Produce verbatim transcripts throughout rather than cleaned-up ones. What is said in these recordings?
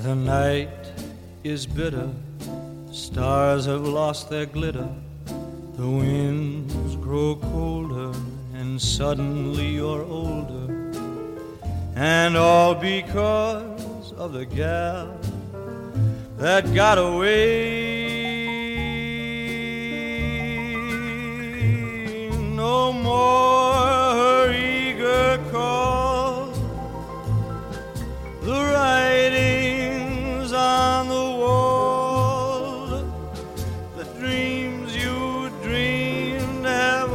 The night is bitter, stars have lost their glitter, the winds grow colder, and suddenly you're older, and all because of the gal that got away. No more her eager call, the writings on the wall, the dreams you dreamed have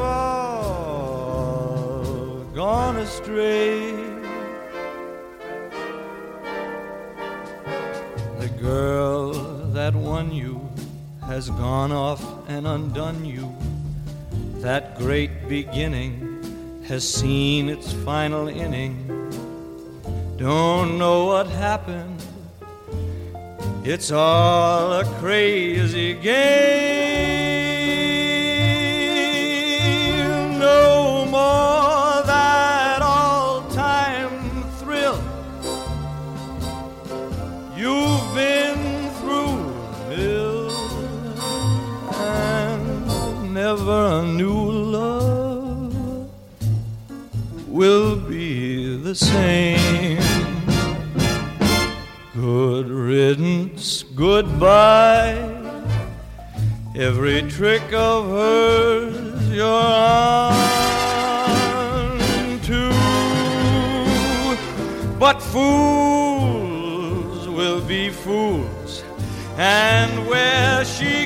all gone astray. The girl that won you has gone off and undone you. That great beginning has seen its final inning. Don't know what happened, it's all a crazy game. No more that all-time thrill you've been through, Bill, and never a new love will be the same. Good riddance, goodbye. Every trick of hers you're on to, but fools will be fools, and where she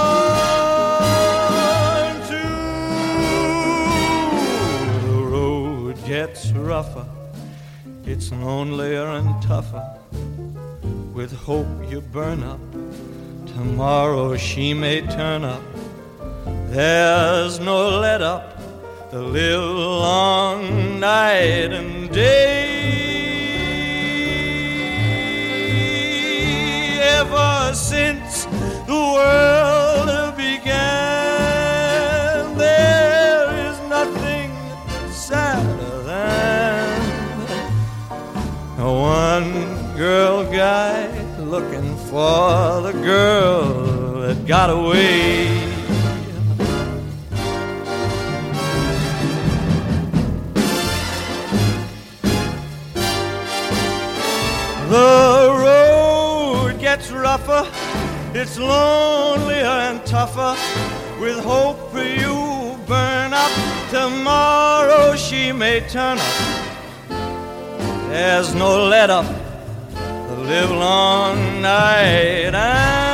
gone to, the road gets rougher, it's lonelier and tougher. With hope you burn up, tomorrow she may turn up. There's no let up, the live long night and day. Ever since the world began, there is nothing sadder than a one-girl guy looking for the girl that got away. The road gets rougher, it's lonelier and tougher. With hope for you burn up, tomorrow she may turn up. There's no let up, the live long night and